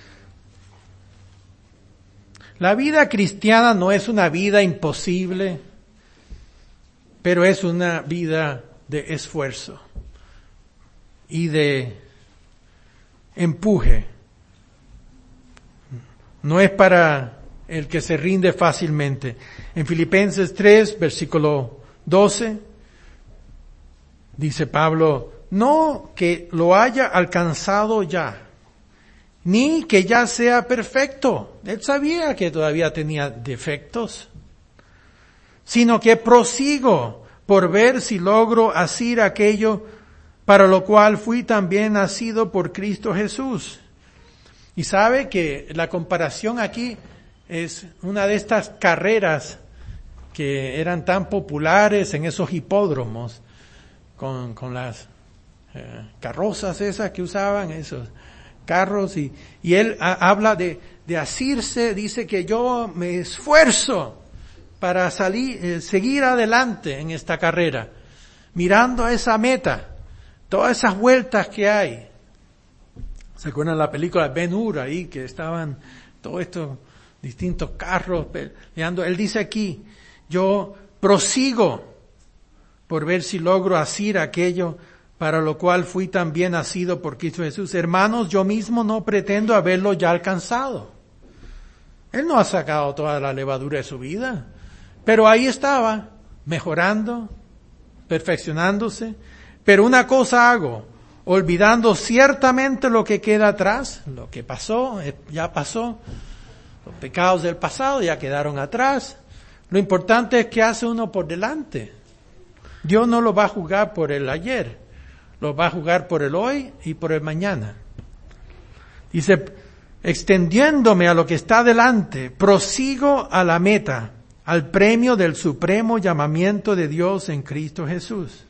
La vida cristiana no es una vida imposible, pero es una vida de esfuerzo y de empuje. No es para el que se rinde fácilmente. En Filipenses 3, versículo 12, dice Pablo, no que lo haya alcanzado ya, ni que ya sea perfecto. Él sabía que todavía tenía defectos, sino que prosigo por ver si logro hacer aquello para lo cual fui también nacido por Cristo Jesús. Y sabe que la comparación aquí es una de estas carreras que eran tan populares en esos hipódromos, con las carrozas esas que usaban, esos carros, y él habla de asirse, dice que yo me esfuerzo para seguir adelante en esta carrera, mirando a esa meta, todas esas vueltas que hay. ¿Se acuerdan la película de Ben-Hur ahí, que estaban todos estos distintos carros peleando? Él dice aquí, yo prosigo por ver si logro hacer aquello para lo cual fui también nacido por Cristo Jesús. Hermanos, yo mismo no pretendo haberlo ya alcanzado. Él no ha sacado toda la levadura de su vida, pero ahí estaba, mejorando, perfeccionándose. Pero una cosa hago, olvidando ciertamente lo que queda atrás, lo que pasó, ya pasó, los pecados del pasado ya quedaron atrás, Lo importante es qué hace uno por delante. Dios no lo va a juzgar por el ayer, lo va a juzgar por el hoy y por el mañana. Dice, extendiéndome a lo que está delante, prosigo a la meta, al premio del supremo llamamiento de Dios en Cristo Jesús.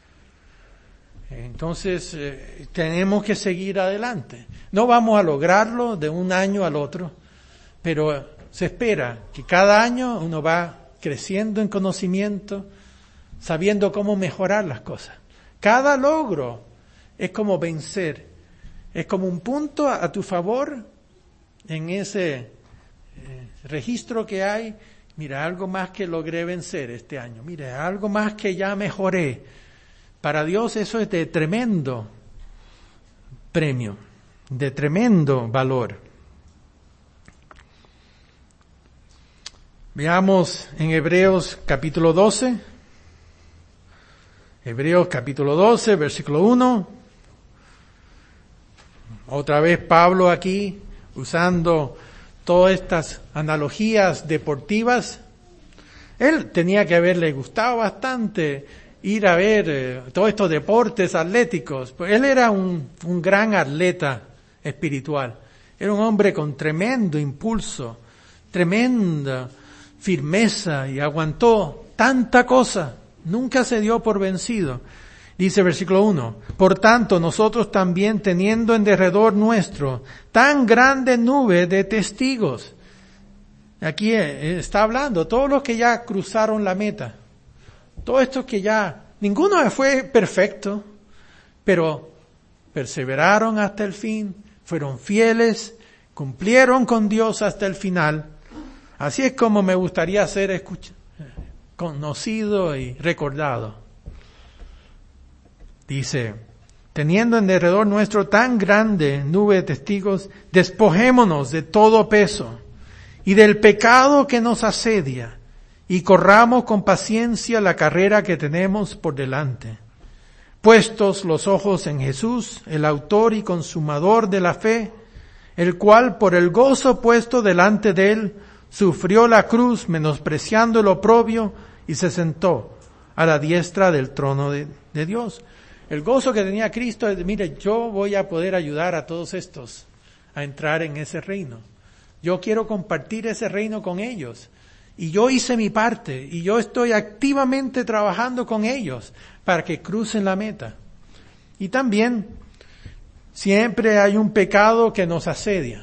Entonces, tenemos que seguir adelante. No vamos a lograrlo de un año al otro, pero se espera que cada año uno va creciendo en conocimiento, sabiendo cómo mejorar las cosas. Cada logro es como vencer, es como un punto a tu favor en ese registro que hay. Mira, algo más que logré vencer este año, mira, algo más que ya mejoré. Para Dios eso es de tremendo premio, de tremendo valor. Veamos en Hebreos capítulo 12. Hebreos capítulo 12, versículo 1. Otra vez Pablo aquí, usando todas estas analogías deportivas. Él tenía que haberle gustado bastante ir a ver todos estos deportes atléticos. Pues él era un gran atleta espiritual. Era un hombre con tremendo impulso, tremenda firmeza y aguantó tanta cosa. Nunca se dio por vencido. Dice versículo 1, por tanto nosotros también teniendo en derredor nuestro tan grande nube de testigos. Aquí está hablando, todos los que ya cruzaron la meta, todos estos que ya, ninguno fue perfecto, pero perseveraron hasta el fin, fueron fieles, cumplieron con Dios hasta el final. Así es como me gustaría ser conocido y recordado. Dice, teniendo en derredor nuestro tan grande nube de testigos, despojémonos de todo peso y del pecado que nos asedia y corramos con paciencia la carrera que tenemos por delante. Puestos los ojos en Jesús, el autor y consumador de la fe, el cual por el gozo puesto delante de él, sufrió la cruz menospreciando el oprobio y se sentó a la diestra del trono de Dios. El gozo que tenía Cristo es, mire, yo voy a poder ayudar a todos estos a entrar en ese reino. Yo quiero compartir ese reino con ellos. Y yo hice mi parte y yo estoy activamente trabajando con ellos para que crucen la meta. Y también siempre hay un pecado que nos asedia.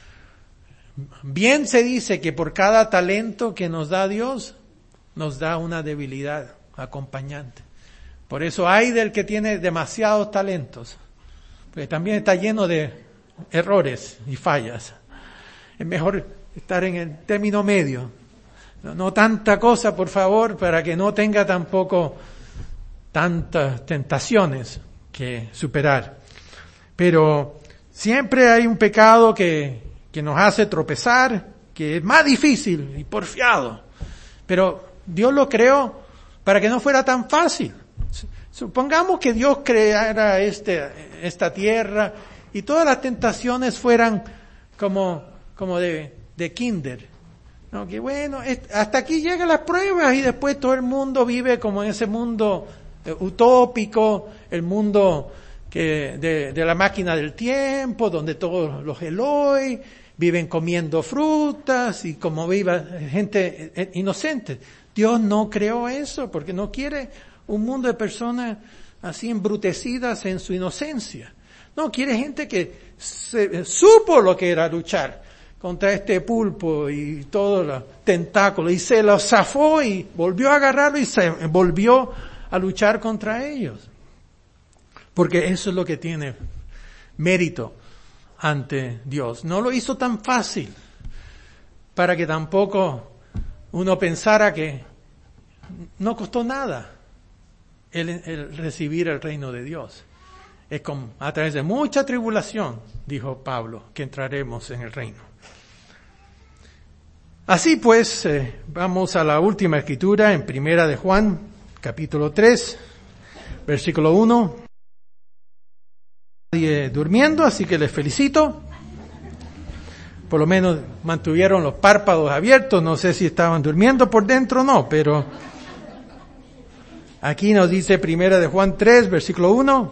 Bien se dice que por cada talento que nos da Dios, nos da una debilidad acompañante. Por eso hay del que tiene demasiados talentos, porque también está lleno de errores y fallas. Es mejor estar en el término medio. No tanta cosa, por favor, para que no tenga tampoco tantas tentaciones que superar. Pero siempre hay un pecado que nos hace tropezar, que es más difícil y porfiado. Pero Dios lo creó para que no fuera tan fácil. Supongamos que Dios creara esta tierra y todas las tentaciones fueran como de kinder. ¿No? Que bueno, hasta aquí llegan las pruebas y después todo el mundo vive como en ese mundo utópico, el mundo de la máquina del tiempo, donde todos los Eloi viven comiendo frutas y como viva gente inocente. Dios no creó eso porque no quiere un mundo de personas así embrutecidas en su inocencia. No, quiere gente que supo lo que era luchar contra este pulpo y todos los tentáculos y se lo zafó y volvió a agarrarlo y se volvió a luchar contra ellos. Porque eso es lo que tiene mérito ante Dios. No lo hizo tan fácil para que tampoco uno pensara que no costó nada el recibir el reino de Dios. Es a través de mucha tribulación, dijo Pablo, que entraremos en el reino. Así pues, vamos a la última escritura en Primera de Juan, capítulo 3, versículo 1. Nadie durmiendo, así que les felicito. por lo menos mantuvieron los párpados abiertos, no sé si estaban durmiendo por dentro o no, pero aquí nos dice 1 de Juan 3, versículo 1,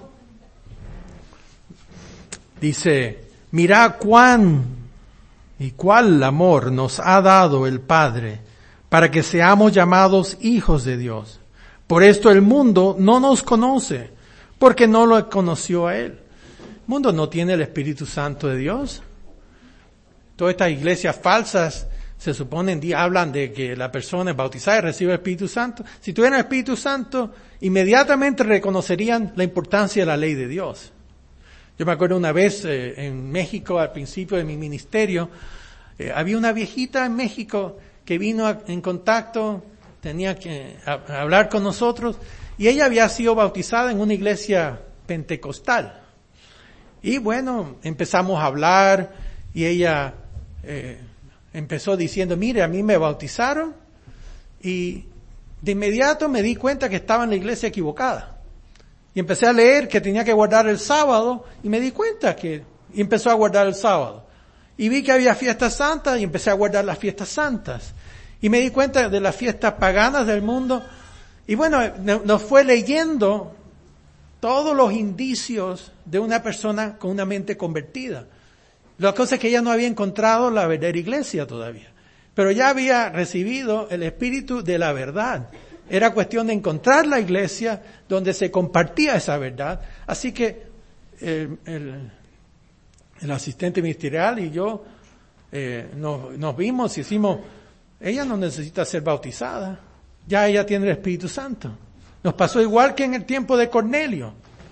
dice, mirad cuán y cuál amor nos ha dado el Padre para que seamos llamados hijos de Dios. Por esto el mundo no nos conoce, porque no lo conoció a Él. El mundo no tiene el Espíritu Santo de Dios. Todas estas iglesias falsas se suponen, hablan de que la persona es bautizada y recibe el Espíritu Santo. Si tuvieran el Espíritu Santo, inmediatamente reconocerían la importancia de la ley de Dios. Yo me acuerdo una vez en México, al principio de mi ministerio, había una viejita en México que vino en contacto, tenía que hablar con nosotros, y ella había sido bautizada en una iglesia pentecostal. Y bueno, empezamos a hablar, y ella empezó diciendo, mire, a mí me bautizaron, y de inmediato me di cuenta que estaba en la iglesia equivocada. Y empecé a leer que tenía que guardar el sábado, y me di cuenta y empezó a guardar el sábado. Y vi que había fiestas santas, y empecé a guardar las fiestas santas. Y me di cuenta de las fiestas paganas del mundo. Y bueno, nos fue leyendo todos los indicios de una persona con una mente convertida. La cosa es que ella no había encontrado la verdadera iglesia todavía. Pero ya había recibido el espíritu de la verdad. Era cuestión de encontrar la iglesia donde se compartía esa verdad. Así que el asistente ministerial y yo nos vimos y decimos, ella no necesita ser bautizada, ya ella tiene el Espíritu Santo. Nos pasó igual que en el tiempo de Cornelio,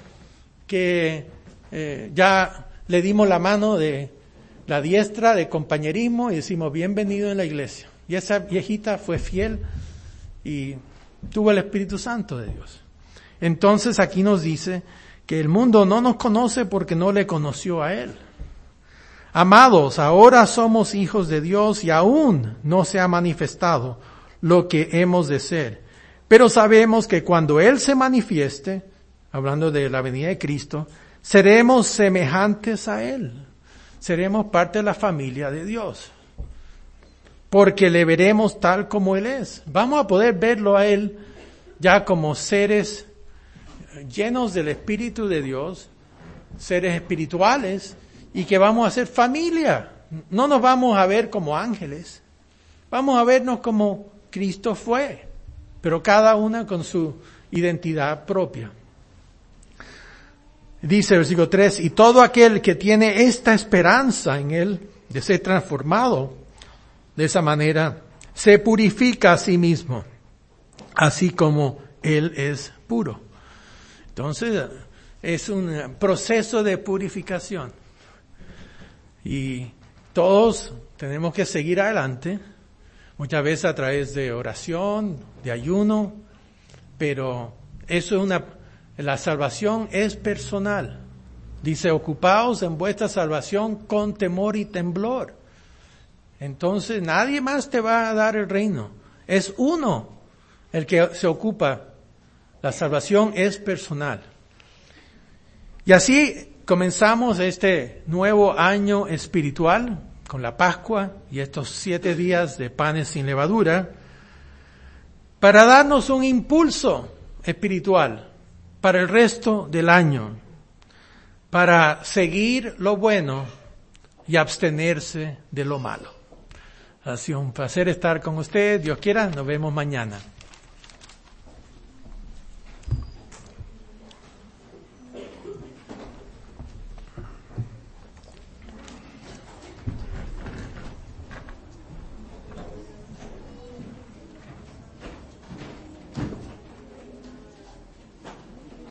que ya le dimos la mano de la diestra de compañerismo y decimos, bienvenido en la iglesia. Y esa viejita fue fiel y tuvo el Espíritu Santo de Dios. Entonces aquí nos dice que el mundo no nos conoce porque no le conoció a Él. Amados, ahora somos hijos de Dios y aún no se ha manifestado lo que hemos de ser. Pero sabemos que cuando Él se manifieste, hablando de la venida de Cristo, seremos semejantes a Él. Seremos parte de la familia de Dios. Porque le veremos tal como Él es. Vamos a poder verlo a Él ya como seres llenos del Espíritu de Dios, seres espirituales, y que vamos a ser familia. No nos vamos a ver como ángeles. Vamos a vernos como Cristo fue, pero cada una con su identidad propia. Dice el versículo 3, y todo aquel que tiene esta esperanza en Él, de ser transformado de esa manera, se purifica a sí mismo, así como Él es puro. Entonces, es un proceso de purificación. Y todos tenemos que seguir adelante, muchas veces a través de oración, de ayuno, pero eso es la salvación es personal. Dice, ocupaos en vuestra salvación con temor y temblor. Entonces nadie más te va a dar el reino. Es uno el que se ocupa. La salvación es personal. Y así comenzamos este nuevo año espiritual con la Pascua y estos 7 días de panes sin levadura para darnos un impulso espiritual para el resto del año, para seguir lo bueno y abstenerse de lo malo. Ha sido un placer estar con usted. Dios quiera, nos vemos mañana.